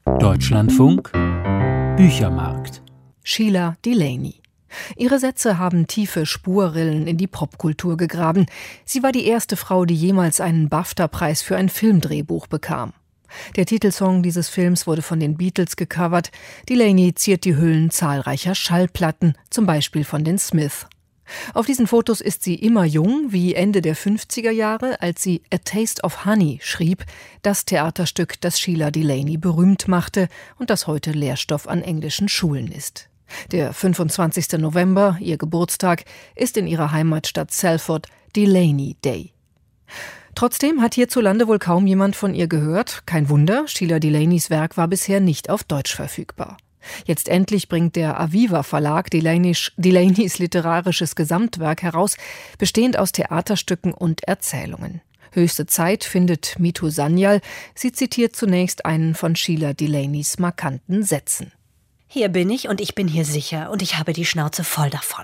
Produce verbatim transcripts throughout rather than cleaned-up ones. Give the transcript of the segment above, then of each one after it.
Deutschlandfunk Büchermarkt. Sheila Delaney. Ihre Sätze haben tiefe Spurrillen in die Popkultur gegraben. Sie war die erste Frau, die jemals einen BAFTA-Preis für ein Filmdrehbuch bekam. Der Titelsong dieses Films wurde von den Beatles gecovert. Delaney ziert die Hüllen zahlreicher Schallplatten, zum Beispiel von den Smiths. Auf diesen Fotos ist sie immer jung, wie Ende der fünfziger Jahre, als sie A Taste of Honey schrieb, das Theaterstück, das Sheila Delaney berühmt machte und das heute Lehrstoff an englischen Schulen ist. Der fünfundzwanzigster November, ihr Geburtstag, ist in ihrer Heimatstadt Salford Delaney Day. Trotzdem hat hierzulande wohl kaum jemand von ihr gehört. Kein Wunder, Sheila Delaneys Werk war bisher nicht auf Deutsch verfügbar. Jetzt endlich bringt der Aviva Verlag Delaneys, Delaneys literarisches Gesamtwerk heraus, bestehend aus Theaterstücken und Erzählungen. Höchste Zeit, findet Mitu Sanyal. Sie zitiert zunächst einen von Sheila Delaneys markanten Sätzen. Hier bin ich und ich bin hier sicher und ich habe die Schnauze voll davon.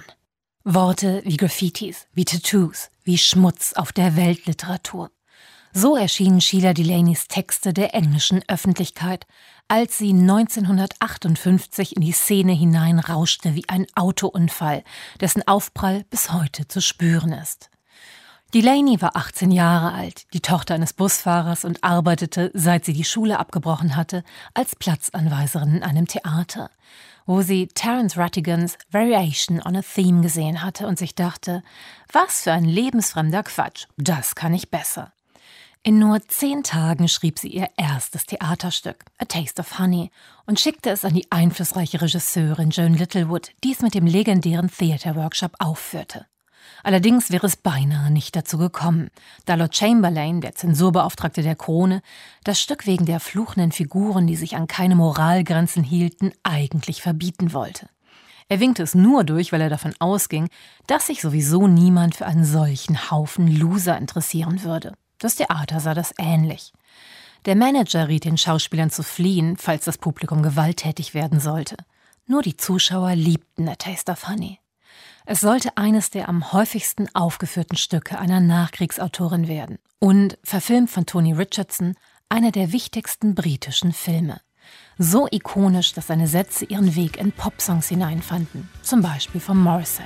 Worte wie Graffitis, wie Tattoos, wie Schmutz auf der Weltliteratur. So erschienen Sheila Delaneys Texte der englischen Öffentlichkeit, als sie neunzehnhundertachtundfünfzig in die Szene hineinrauschte wie ein Autounfall, dessen Aufprall bis heute zu spüren ist. Delaney war achtzehn Jahre alt, die Tochter eines Busfahrers und arbeitete, seit sie die Schule abgebrochen hatte, als Platzanweiserin in einem Theater, wo sie Terence Rattigans Variation on a Theme gesehen hatte und sich dachte, was für ein lebensfremder Quatsch, das kann ich besser. In nur zehn Tagen schrieb sie ihr erstes Theaterstück, A Taste of Honey, und schickte es an die einflussreiche Regisseurin Joan Littlewood, die es mit dem legendären Theatre Workshop aufführte. Allerdings wäre es beinahe nicht dazu gekommen, da Lord Chamberlain, der Zensurbeauftragte der Krone, das Stück wegen der fluchenden Figuren, die sich an keine Moralgrenzen hielten, eigentlich verbieten wollte. Er winkte es nur durch, weil er davon ausging, dass sich sowieso niemand für einen solchen Haufen Loser interessieren würde. Das Theater sah das ähnlich. Der Manager riet den Schauspielern zu fliehen, falls das Publikum gewalttätig werden sollte. Nur die Zuschauer liebten A Taste of Honey. Es sollte eines der am häufigsten aufgeführten Stücke einer Nachkriegsautorin werden und, verfilmt von Tony Richardson, einer der wichtigsten britischen Filme. So ikonisch, dass seine Sätze ihren Weg in Popsongs hineinfanden, zum Beispiel von Morrissey.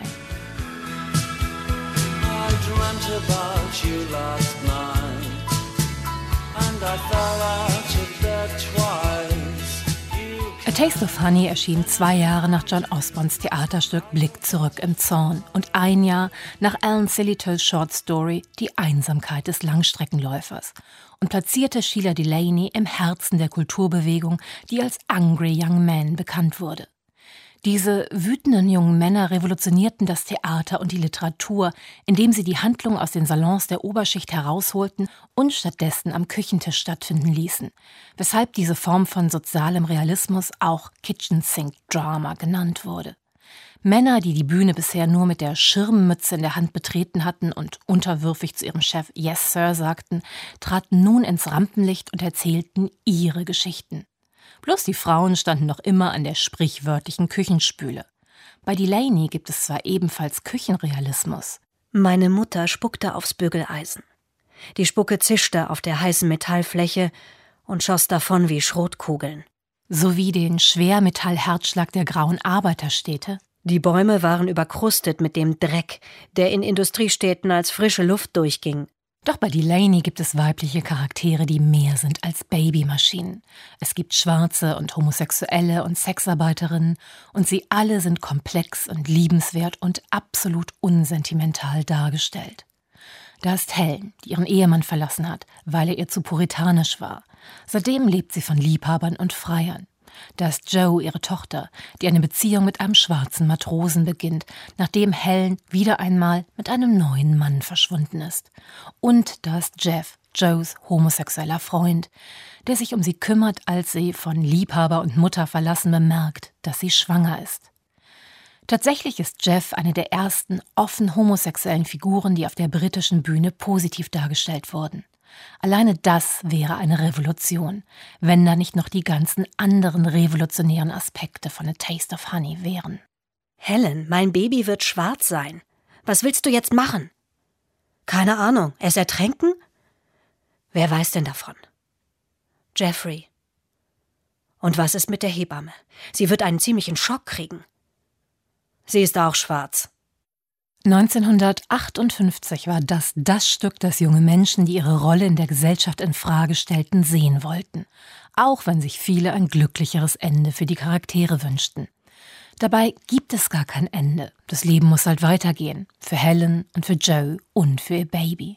I dreamt about you last night, and I fell out of bed twice. A Taste of Honey erschien zwei Jahre nach John Osborns Theaterstück Blick zurück im Zorn und ein Jahr nach Alan Sillitoes Short Story Die Einsamkeit des Langstreckenläufers und platzierte Sheila Delaney im Herzen der Kulturbewegung, die als Angry Young Men bekannt wurde. Diese wütenden jungen Männer revolutionierten das Theater und die Literatur, indem sie die Handlung aus den Salons der Oberschicht herausholten und stattdessen am Küchentisch stattfinden ließen, weshalb diese Form von sozialem Realismus auch Kitchen-Sink-Drama genannt wurde. Männer, die die Bühne bisher nur mit der Schirmmütze in der Hand betreten hatten und unterwürfig zu ihrem Chef Yes, Sir sagten, traten nun ins Rampenlicht und erzählten ihre Geschichten. Bloß die Frauen standen noch immer an der sprichwörtlichen Küchenspüle. Bei Delaney gibt es zwar ebenfalls Küchenrealismus. Meine Mutter spuckte aufs Bügeleisen. Die Spucke zischte auf der heißen Metallfläche und schoss davon wie Schrotkugeln. Sowie den Schwermetallherzschlag der grauen Arbeiterstädte. Die Bäume waren überkrustet mit dem Dreck, der in Industriestädten als frische Luft durchging. Doch bei Delaney gibt es weibliche Charaktere, die mehr sind als Babymaschinen. Es gibt Schwarze und Homosexuelle und Sexarbeiterinnen und sie alle sind komplex und liebenswert und absolut unsentimental dargestellt. Da ist Helen, die ihren Ehemann verlassen hat, weil er ihr zu puritanisch war. Seitdem lebt sie von Liebhabern und Freiern. Da ist Joe, ihre Tochter, die eine Beziehung mit einem schwarzen Matrosen beginnt, nachdem Helen wieder einmal mit einem neuen Mann verschwunden ist. Und da ist Jeff, Joes homosexueller Freund, der sich um sie kümmert, als sie von Liebhaber und Mutter verlassen bemerkt, dass sie schwanger ist. Tatsächlich ist Jeff eine der ersten offen homosexuellen Figuren, die auf der britischen Bühne positiv dargestellt wurden. Alleine das wäre eine Revolution, wenn da nicht noch die ganzen anderen revolutionären Aspekte von A Taste of Honey wären. Helen, mein Baby wird schwarz sein. Was willst du jetzt machen? Keine Ahnung. Es ertränken? Wer weiß denn davon? Jeffrey. Und was ist mit der Hebamme? Sie wird einen ziemlichen Schock kriegen. Sie ist auch schwarz. neunzehnhundertachtundfünfzig war das das Stück, das junge Menschen, die ihre Rolle in der Gesellschaft in Frage stellten, sehen wollten. Auch wenn sich viele ein glücklicheres Ende für die Charaktere wünschten. Dabei gibt es gar kein Ende. Das Leben muss halt weitergehen. Für Helen und für Joe und für ihr Baby.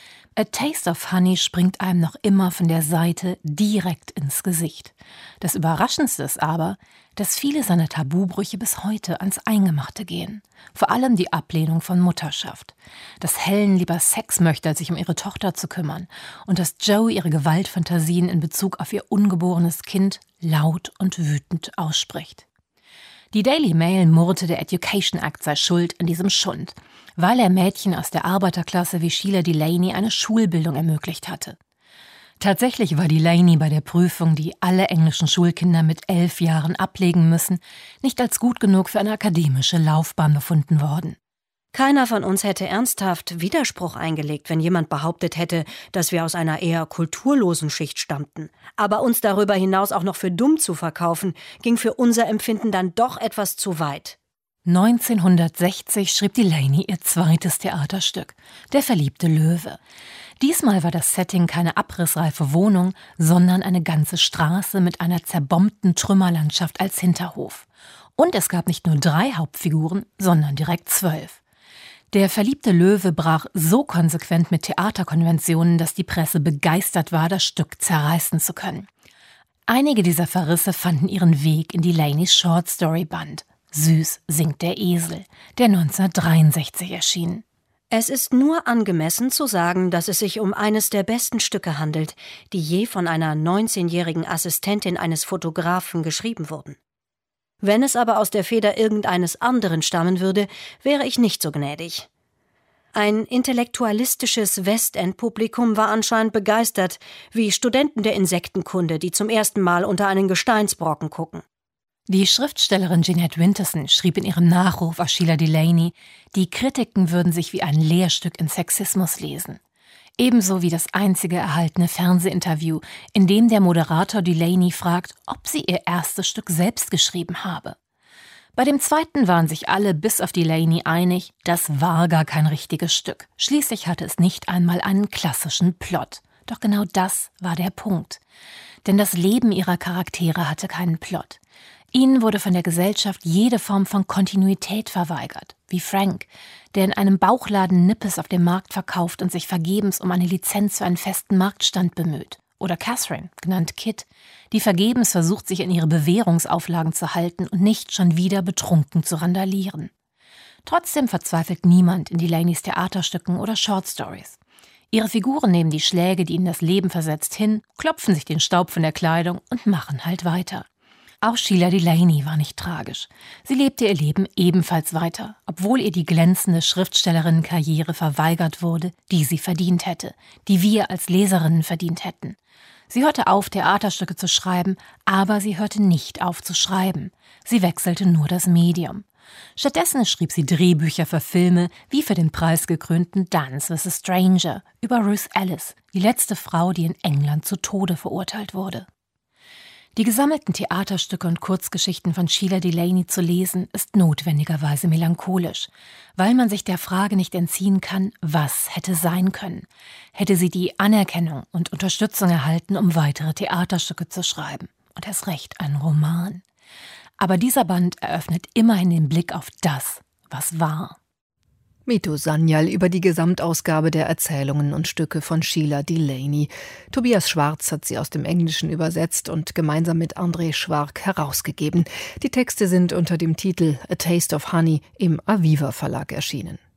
A Taste of Honey springt einem noch immer von der Seite direkt ins Gesicht. Das Überraschendste ist aber, dass viele seiner Tabubrüche bis heute ans Eingemachte gehen. Vor allem die Ablehnung von Mutterschaft. Dass Helen lieber Sex möchte, als sich um ihre Tochter zu kümmern. Und dass Joe ihre Gewaltfantasien in Bezug auf ihr ungeborenes Kind laut und wütend ausspricht. Die Daily Mail murrte, der Education Act sei schuld an diesem Schund, weil er Mädchen aus der Arbeiterklasse wie Sheila Delaney eine Schulbildung ermöglicht hatte. Tatsächlich war Delaney bei der Prüfung, die alle englischen Schulkinder mit elf Jahren ablegen müssen, nicht als gut genug für eine akademische Laufbahn befunden worden. Keiner von uns hätte ernsthaft Widerspruch eingelegt, wenn jemand behauptet hätte, dass wir aus einer eher kulturlosen Schicht stammten. Aber uns darüber hinaus auch noch für dumm zu verkaufen, ging für unser Empfinden dann doch etwas zu weit. neunzehnhundertsechzig schrieb Delaney ihr zweites Theaterstück, Der verliebte Löwe. Diesmal war das Setting keine abrissreife Wohnung, sondern eine ganze Straße mit einer zerbombten Trümmerlandschaft als Hinterhof. Und es gab nicht nur drei Hauptfiguren, sondern direkt zwölf. Der verliebte Löwe brach so konsequent mit Theaterkonventionen, dass die Presse begeistert war, das Stück zerreißen zu können. Einige dieser Verrisse fanden ihren Weg in Delaneys Short-Story-Band Süß singt der Esel, der neunzehnhundertdreiundsechzig erschien. Es ist nur angemessen zu sagen, dass es sich um eines der besten Stücke handelt, die je von einer neunzehnjährigen Assistentin eines Fotografen geschrieben wurden. Wenn es aber aus der Feder irgendeines anderen stammen würde, wäre ich nicht so gnädig. Ein intellektualistisches Westend-Publikum war anscheinend begeistert, wie Studenten der Insektenkunde, die zum ersten Mal unter einen Gesteinsbrocken gucken. Die Schriftstellerin Jeanette Winterson schrieb in ihrem Nachruf auf Sheila Delaney, die Kritiken würden sich wie ein Lehrstück in Sexismus lesen. Ebenso wie das einzige erhaltene Fernsehinterview, in dem der Moderator Delaney fragt, ob sie ihr erstes Stück selbst geschrieben habe. Bei dem zweiten waren sich alle bis auf Delaney einig, das war gar kein richtiges Stück. Schließlich hatte es nicht einmal einen klassischen Plot. Doch genau das war der Punkt. Denn das Leben ihrer Charaktere hatte keinen Plot. Ihnen wurde von der Gesellschaft jede Form von Kontinuität verweigert, wie Frank, der in einem Bauchladen Nippes auf dem Markt verkauft und sich vergebens um eine Lizenz für einen festen Marktstand bemüht. Oder Catherine, genannt Kit, die vergebens versucht, sich an ihre Bewährungsauflagen zu halten und nicht schon wieder betrunken zu randalieren. Trotzdem verzweifelt niemand in Delaneys Theaterstücken oder Shortstories. Ihre Figuren nehmen die Schläge, die ihnen das Leben versetzt, hin, klopfen sich den Staub von der Kleidung und machen halt weiter. Auch Sheila Delaney war nicht tragisch. Sie lebte ihr Leben ebenfalls weiter, obwohl ihr die glänzende Schriftstellerinnenkarriere verweigert wurde, die sie verdient hätte, die wir als Leserinnen verdient hätten. Sie hörte auf, Theaterstücke zu schreiben, aber sie hörte nicht auf zu schreiben. Sie wechselte nur das Medium. Stattdessen schrieb sie Drehbücher für Filme, wie für den preisgekrönten Dance with a Stranger über Ruth Ellis, die letzte Frau, die in England zu Tode verurteilt wurde. Die gesammelten Theaterstücke und Kurzgeschichten von Sheila Delaney zu lesen, ist notwendigerweise melancholisch, weil man sich der Frage nicht entziehen kann, was hätte sein können. Hätte sie die Anerkennung und Unterstützung erhalten, um weitere Theaterstücke zu schreiben. Und erst recht einen Roman. Aber dieser Band eröffnet immerhin den Blick auf das, was war. Mito Sanyal über die Gesamtausgabe der Erzählungen und Stücke von Sheila Delaney. Tobias Schwarz hat sie aus dem Englischen übersetzt und gemeinsam mit André Schwark herausgegeben. Die Texte sind unter dem Titel A Taste of Honey im Aviva Verlag erschienen.